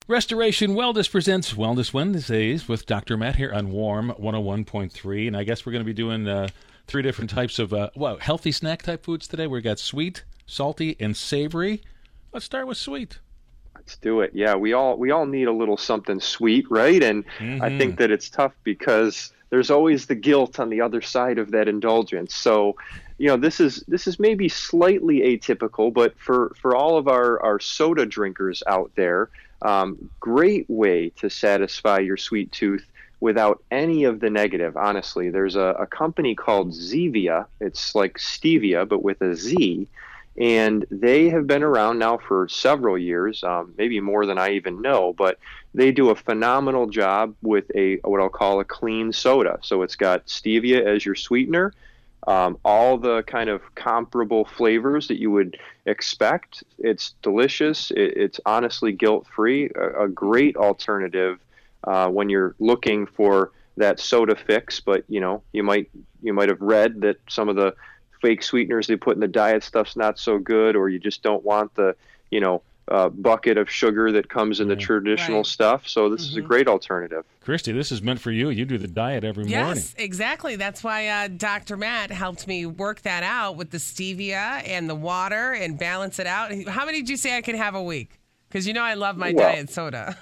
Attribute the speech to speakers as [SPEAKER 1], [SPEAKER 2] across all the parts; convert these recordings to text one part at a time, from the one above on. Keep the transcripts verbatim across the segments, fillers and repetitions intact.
[SPEAKER 1] Restoration Wellness presents Wellness Wednesdays with Doctor Matt here on Warm one oh one point three. And I guess we're going to be doing uh, three different types of uh, well, healthy snack type foods today. We've got sweet, salty, and savory. Let's start with sweet.
[SPEAKER 2] Let's do it. Yeah, we all we all need a little something sweet, right? And
[SPEAKER 1] Mm-hmm.
[SPEAKER 2] I think that it's tough because there's always the guilt on the other side of that indulgence. So, you know, this is this is maybe slightly atypical, but for, for all of our, our soda drinkers out there, um, great way to satisfy your sweet tooth without any of the negative. Honestly, there's a, a company called Zevia. It's like stevia, but with a Z. And they have been around now for several years, um, maybe more than I even know, but they do a phenomenal job with a what I'll call a clean soda. So it's got stevia as your sweetener, um, all the kind of comparable flavors that you would expect. It's delicious. It, it's honestly guilt-free, a, a great alternative uh, when you're looking for that soda fix. But, you know, you might you might have read that some of the fake sweeteners they put in the diet stuff's not so good, or you just don't want the, you know, uh, bucket of sugar that comes in the traditional
[SPEAKER 3] Right.
[SPEAKER 2] stuff. So this
[SPEAKER 3] Mm-hmm.
[SPEAKER 2] is a great alternative.
[SPEAKER 1] Christy, this is meant for you. You do the diet every
[SPEAKER 3] Yes,
[SPEAKER 1] morning.
[SPEAKER 3] exactly. That's why uh, Doctor Matt helped me work that out with the stevia and the water and balance it out. How many did you say I can have a week? Because you know I love my
[SPEAKER 2] Well,
[SPEAKER 3] diet soda.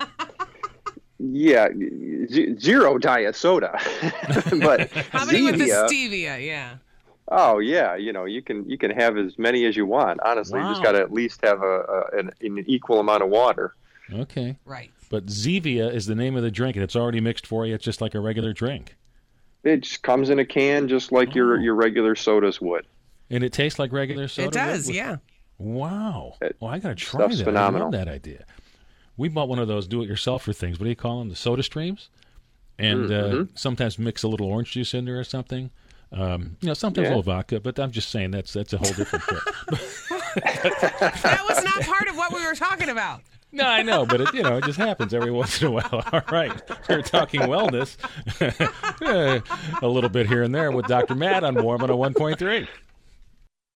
[SPEAKER 2] Yeah, z- zero diet soda, but
[SPEAKER 3] How many with the
[SPEAKER 2] Zevia,
[SPEAKER 3] stevia? Yeah.
[SPEAKER 2] oh yeah, you know, you can you can have as many as you want. Honestly, you just
[SPEAKER 1] Wow.
[SPEAKER 2] got to at least have a, a an, an equal amount of water.
[SPEAKER 1] Okay.
[SPEAKER 3] Right.
[SPEAKER 1] But Zevia is the name of the drink, and it's already mixed for you. It's just like a regular drink.
[SPEAKER 2] It just comes in a can, just like your
[SPEAKER 1] Oh.
[SPEAKER 2] your regular sodas would.
[SPEAKER 1] And it tastes like regular soda?
[SPEAKER 3] It does,
[SPEAKER 1] with-
[SPEAKER 3] yeah.
[SPEAKER 1] Wow.
[SPEAKER 2] It-
[SPEAKER 1] Well, I got to try
[SPEAKER 2] stuff's
[SPEAKER 1] that.
[SPEAKER 2] phenomenal.
[SPEAKER 1] I love that idea. We bought one of those do-it-yourselfer things. What do you call them? The Soda Streams? And
[SPEAKER 2] Mm-hmm.
[SPEAKER 1] uh, sometimes mix a little orange juice in there or something. Um, you know, sometimes
[SPEAKER 2] Yeah.
[SPEAKER 1] a little vodka, but I'm just saying that's that's a whole different trip.
[SPEAKER 3] That was not part of what we were talking about.
[SPEAKER 1] No, I know, but it, you know, it just happens every once in a while. All right, we're talking wellness a little bit here and there with Doctor Matt on Warm one oh one point three.